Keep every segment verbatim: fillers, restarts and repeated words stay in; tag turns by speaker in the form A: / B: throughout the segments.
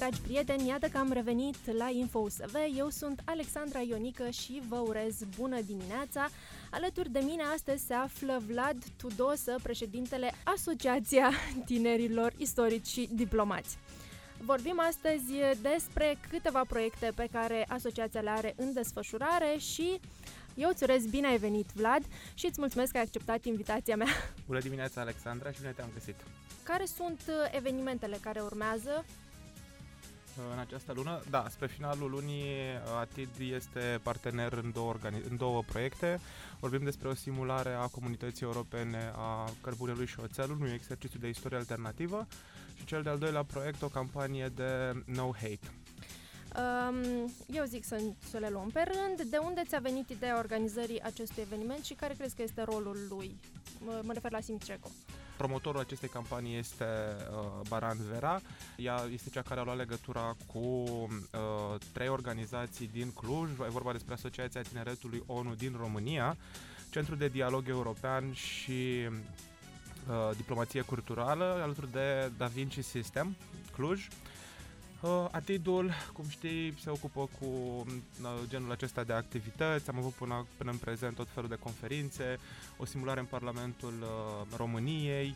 A: dragi prieteni, iată că am revenit la InfoUSV. Eu sunt Alexandra Ionică și vă urez bună dimineața. Alături de mine astăzi se află Vlad Tudosă, președintele Asociația Tinerilor Istorici și Diplomați. Vorbim astăzi despre câteva proiecte pe care asociația le are în desfășurare și eu îți urez bine ai venit, Vlad, și îți mulțumesc că ai acceptat invitația mea.
B: Bună dimineața, Alexandra, și bine te-am găsit.
A: Care sunt evenimentele care urmează?
B: În această lună, da, spre finalul lunii, A T I D este partener în două, organi- în două proiecte. Vorbim despre o simulare a comunității europene a cărbunelui și oțelului, un exercițiu de istorie alternativă, și cel de-al doilea proiect, o campanie de No Hate.
A: Um, eu zic să, să le luăm pe rând. De unde ți-a venit ideea organizării acestui eveniment și care crezi că este rolul lui? Mă, mă refer la Simceco.
B: Promotorul acestei campanii este uh, Baran Vera. Ea este cea care a luat legătura cu uh, trei organizații din Cluj. E vorba despre Asociația Tineretului O N U din România, Centrul de Dialog European și uh, Diplomație Culturală, alături de Da Vinci System, Cluj. Uh, A T I D-ul, cum știi, se ocupă cu uh, genul acesta de activități. Am avut până, până în prezent tot felul de conferințe, o simulare în Parlamentul uh, României.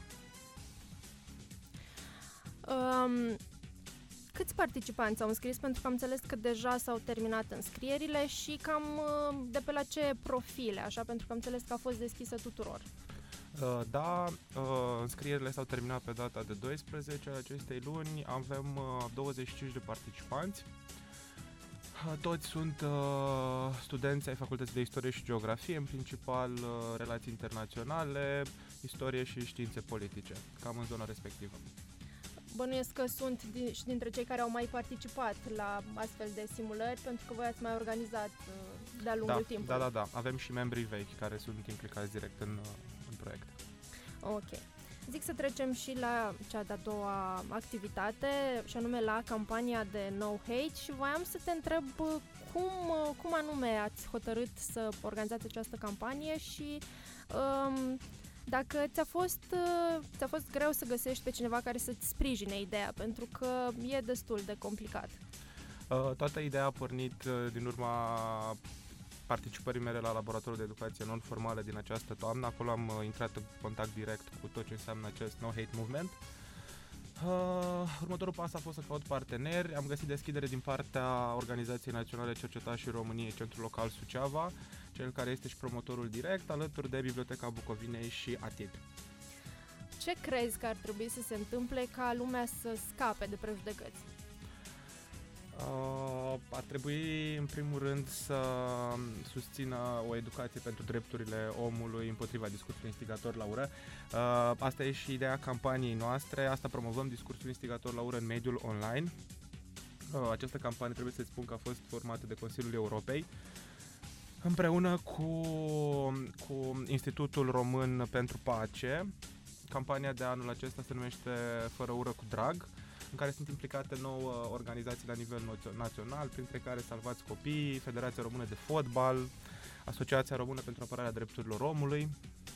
A: Um, câți participanți au înscris? Pentru că am înțeles că deja s-au terminat înscrierile și cam uh, de pe la ce profile, așa, pentru că am înțeles că a fost deschisă tuturor.
B: Uh, da, uh, înscrierile s-au terminat pe data de doisprezece a acestei luni. Avem uh, douăzeci și cinci de participanți. Uh, toți sunt uh, studenți ai Facultății de Istorie și Geografie, în principal uh, relații internaționale, istorie și științe politice, cam în zona respectivă.
A: Bănuiesc că sunt din, și dintre cei care au mai participat la astfel de simulări, pentru că voi ați mai organizat uh, de-a lungul
B: da,
A: timpului.
B: Da, da, da. Avem și membrii vechi care sunt implicați direct în, în proiect.
A: Ok. Zic să trecem și la cea de-a doua activitate, și anume la campania de No Hate, și voiam să te întreb cum, cum anume ați hotărât să organizați această campanie și um, dacă ți-a fost, ți-a fost greu să găsești pe cineva care să-ți sprijine ideea, pentru că e destul de complicat.
B: Uh, toată ideea a pornit uh, din urma participării mele la laboratorul de educație non-formală din această toamnă. Acolo am uh, intrat în contact direct cu tot ce înseamnă acest No Hate Movement. Uh, următorul pas a fost să caut parteneri. Am găsit deschidere din partea Organizației Naționale Cercetașii României, Centrul Local Suceava, cel care este și promotorul direct, alături de Biblioteca Bucovinei și A T I D.
A: Ce crezi că ar trebui să se întâmple ca lumea să scape de prejudecăți?
B: Uh, ar trebui, în primul rând, să susțină o educație pentru drepturile omului împotriva discursului instigator la ură. Uh, asta e și ideea campaniei noastre. Asta promovăm, discursul instigator la ură în mediul online. Uh, această campanie, trebuie să-ți spun că a fost formată de Consiliul Europei împreună cu, cu Institutul Român pentru Pace. Campania de anul acesta se numește Fără ură cu drag, în care sunt implicate nouă organizații la nivel național, printre care Salvați Copiii, Federația Română de Fotbal, Asociația Română pentru Apărarea Drepturilor Omului.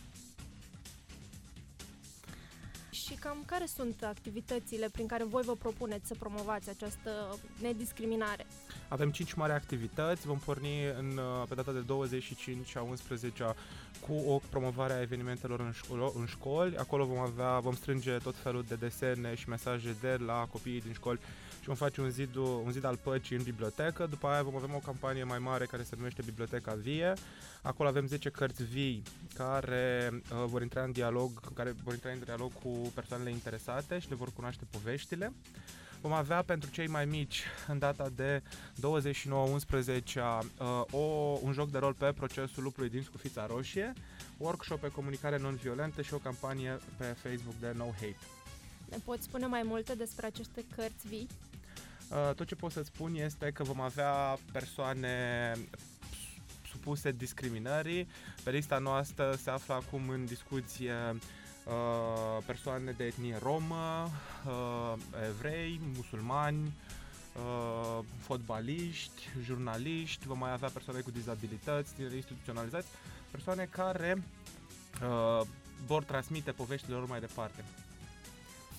A: Și cam care sunt activitățile prin care voi vă propuneți să promovați această nediscriminare?
B: Avem cinci mari activități. Vom porni în, pe data de douăzeci și cinci a unsprezecea cu o promovare a evenimentelor în, școlo, în școli. Acolo vom avea, vom strânge tot felul de desene și mesaje de la copiii din școli și vom face un zid, un zid al păcii în bibliotecă. După aia vom avea o campanie mai mare care se numește Biblioteca Vie. Acolo avem zece cărți vii care uh, vor intra în dialog, care vor intra în dialog cu persoanele interesate și le vor cunoaște poveștile. Vom avea pentru cei mai mici, în data de douăzeci și nouă a unsprezecea, uh, o, un joc de rol pe procesul lupului din Scufița Roșie, workshop pe comunicare non-violentă și o campanie pe Facebook de No Hate.
A: Ne poți spune mai multe despre aceste cărți vii?
B: Uh, tot ce pot să spun este că vom avea persoane supuse discriminării. Pe lista noastră se află acum în discuție uh, persoane de etnie romă, uh, evrei, musulmani, uh, fotbaliști, jurnaliști, vom mai avea persoane cu dizabilități, instituționalizați, persoane care uh, vor transmite poveștile lor mai departe.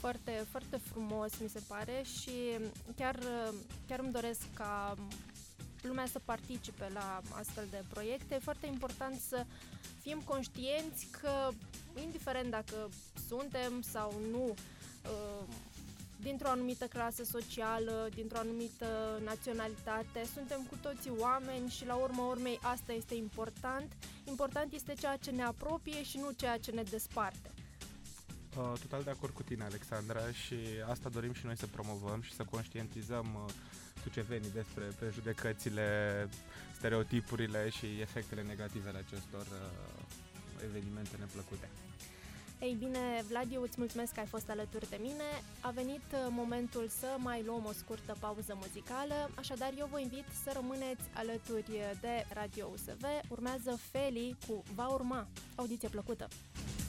A: foarte, foarte frumos, mi se pare, și chiar, chiar îmi doresc ca lumea să participe la astfel de proiecte. E foarte important să fim conștienți că, indiferent dacă suntem sau nu dintr-o anumită clasă socială, dintr-o anumită naționalitate, suntem cu toții oameni și la urma urmei asta este important. Important este ceea ce ne apropie și nu ceea ce ne desparte.
B: Uh, total de acord cu tine, Alexandra, și asta dorim și noi să promovăm și să conștientizăm uh, sucevenii despre prejudecățile, stereotipurile și efectele negative ale acestor uh, evenimente neplăcute.
A: Ei bine, Vlad, eu îți mulțumesc că ai fost alături de mine. A venit momentul să mai luăm o scurtă pauză muzicală, așadar eu vă invit să rămâneți alături de Radio U S V. Urmează Feli cu Va urma. Audiție plăcută!